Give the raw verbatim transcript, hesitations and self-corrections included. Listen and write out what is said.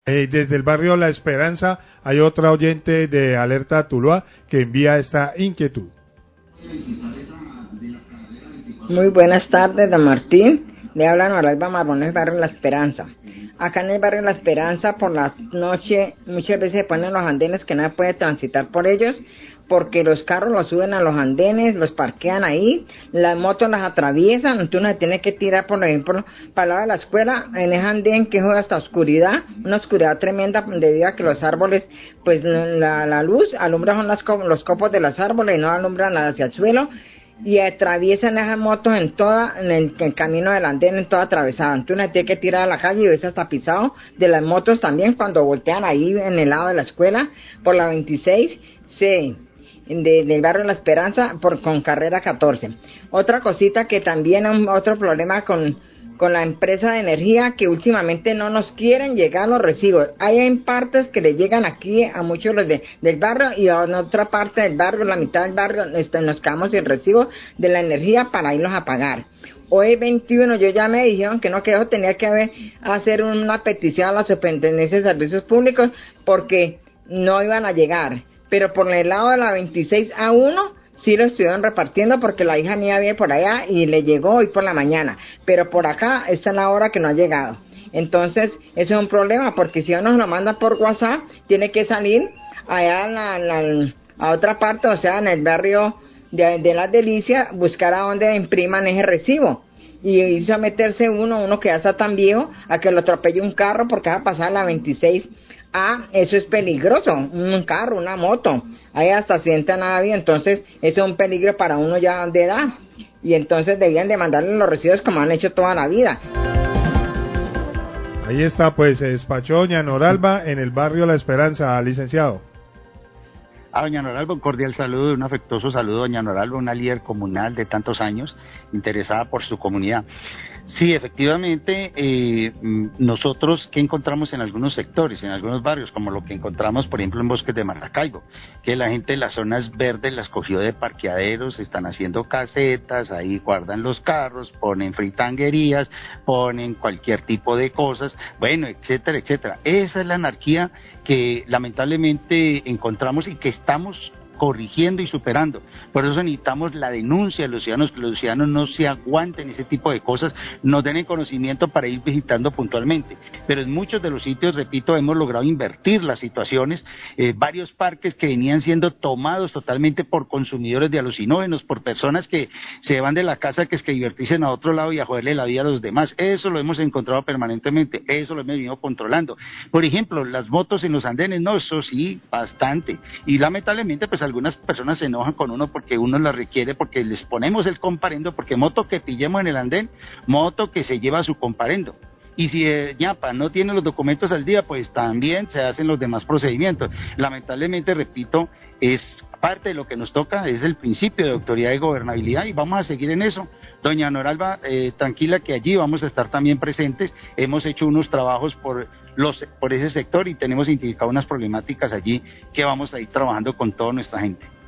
Eh, desde el barrio La Esperanza hay otra oyente de Alerta Tuluá que envía esta inquietud. Muy buenas tardes, don Martín. Le habla Noralba Marbones, barrio La Esperanza. Acá en el barrio La Esperanza, por la noche, muchas veces se ponen los andenes que nadie puede transitar por ellos, porque los carros los suben a los andenes, los parquean ahí, las motos las atraviesan, entonces uno se tiene que tirar, por ejemplo, para el lado de la escuela, en ese andén que juega hasta oscuridad, una oscuridad tremenda debido a que los árboles, pues la, la luz alumbra son las, los copos de los árboles y no alumbran hacia el suelo, y atraviesan esas motos en toda, en el, en el camino del andén, en todo atravesado. Entonces uno tiene que tirar a la calle y ves hasta pisado de las motos también cuando voltean ahí en el lado de la escuela, por la veintiséis, sí, de, del barrio La Esperanza, por, con carrera catorce. Otra cosita que también es otro problema con, con la empresa de energía, que últimamente no nos quieren llegar los recibos. Hay en partes que le llegan aquí a muchos los de, del barrio, y en otra parte del barrio, la mitad del barrio, este, nos quedamos sin recibo de la energía para irlos a pagar. Hoy veintiuno yo ya me dijeron que no, que yo tenía que haber, hacer una petición a la Superintendencia de Servicios Públicos porque no iban a llegar. Pero por el lado de la veintiséis a uno sí lo estuvieron repartiendo porque la hija mía vive por allá y le llegó hoy por la mañana. Pero por acá esta es la hora que no ha llegado. Entonces, eso es un problema porque si uno lo manda por WhatsApp, tiene que salir allá a, la, la, a otra parte, o sea, en el barrio de, de Las Delicias, buscar a donde impriman ese recibo. Y hizo meterse uno, uno que ya está tan viejo, a que lo atropelle un carro porque va a pasar la veintiséis. Ah, eso es peligroso, un carro, una moto, ahí hasta sienta nada bien, entonces eso es un peligro para uno ya de edad, y entonces debían de mandarle los recibos como han hecho toda la vida. Ahí está, pues se despachó doña Noralba en el barrio La Esperanza, licenciado. A doña Noralba, un cordial saludo, un afectuoso saludo, doña Noralba, una líder comunal de tantos años, interesada por su comunidad. Sí, efectivamente, eh, nosotros, ¿qué encontramos en algunos sectores, en algunos barrios, como lo que encontramos, por ejemplo, en Bosques de Maracaibo? Que la gente de las zonas verdes las cogió de parqueaderos, están haciendo casetas, ahí guardan los carros, ponen fritanguerías, ponen cualquier tipo de cosas, bueno, etcétera, etcétera. Esa es la anarquía que lamentablemente encontramos y que estamos corrigiendo y superando. Por eso necesitamos la denuncia de los ciudadanos, que los ciudadanos no se aguanten ese tipo de cosas, nos den el conocimiento para ir visitando puntualmente. Pero en muchos de los sitios, repito, hemos logrado invertir las situaciones, eh, varios parques que venían siendo tomados totalmente por consumidores de alucinógenos, por personas que se van de la casa que es que divertirse a otro lado y a joderle la vida a los demás. Eso lo hemos encontrado permanentemente, eso lo hemos venido controlando. Por ejemplo, las motos en los andenes, no, eso sí, bastante. Y lamentablemente, pues algunas personas se enojan con uno porque uno la requiere, porque les ponemos el comparendo, porque moto que pillemos en el andén, moto que se lleva su comparendo. Y si eh, ñapa no tiene los documentos al día, pues también se hacen los demás procedimientos. Lamentablemente, repito, es parte de lo que nos toca, es el principio de autoridad y gobernabilidad, y vamos a seguir en eso. Doña Noralba, eh, tranquila que allí vamos a estar también presentes. Hemos hecho unos trabajos por los por ese sector y tenemos identificado unas problemáticas allí que vamos a ir trabajando con toda nuestra gente.